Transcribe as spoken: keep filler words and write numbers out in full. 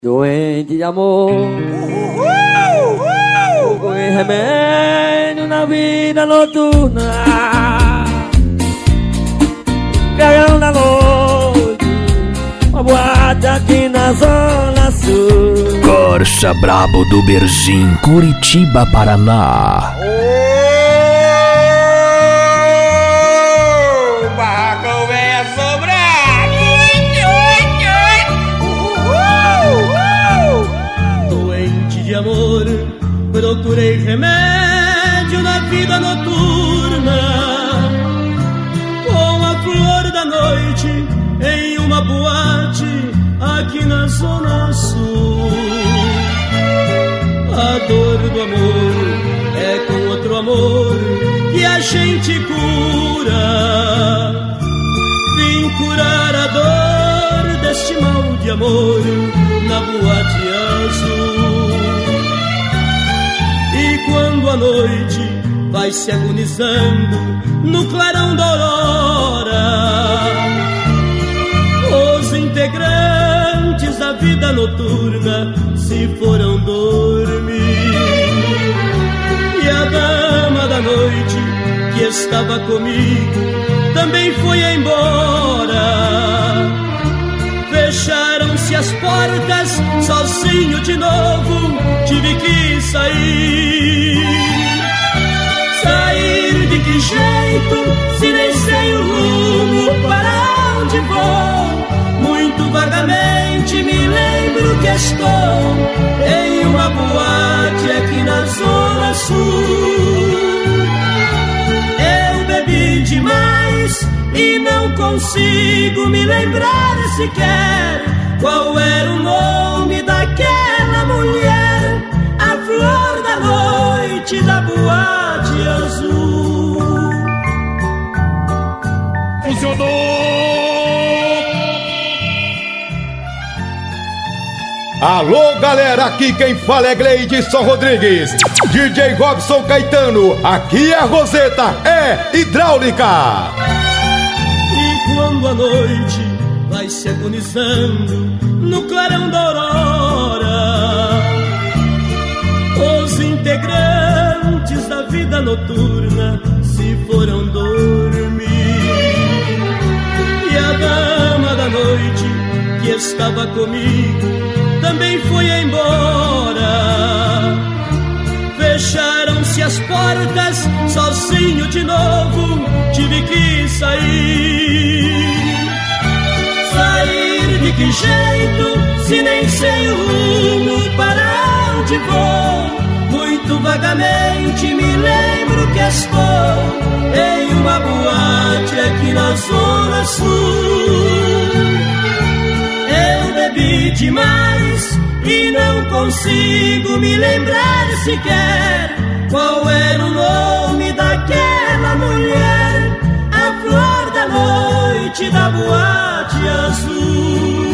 Doente de amor, com remédio na vida noturna, cagão da noite, uma boate aqui na Zona Sul. Corsa Brabo do Berzim, Curitiba, Paraná. O barracão vem a sobrar. Doente de amor, procurei remédio na vida noturna, com a flor da noite em uma boate aqui na Zona Sul. A dor do amor é com outro amor que a gente cura. Vim curar a dor deste mal de amor na boate azul. E quando a noite vai se agonizando no clarão da aurora, os integrantes da vida noturna se foram dormir. E a dama da noite que estava comigo também foi embora. Fecharam-se as portas, sozinho de novo tive que sair. Sair de que jeito, se nem sei o rumo para onde vou? Muito vagamente me lembro que estou em uma boate aqui na Zona Sul. Eu bebi demais e não consigo me lembrar sequer qual era o nome daquela mulher, a flor da noite da boate azul. Funcionou! Alô, galera, aqui quem fala é Gleidson Rodrigues, D J Robson Caetano, aqui é a Roseta, é hidráulica. E quando a noite vai se agonizando no clarão da aurora, os integrantes da vida noturna se foram dormir. E a dama da noite que estava comigo também foi embora. Fecharam-se as portas, sozinho de novo tive que sair. Sair de que jeito, se nem sei o rumo para onde vou? Muito vagamente me lembro que estou em uma boate aqui na Zona Sul. Eu bebi demais e não consigo me lembrar sequer qual era o nome daquela mulher, a flor da noite da boate azul.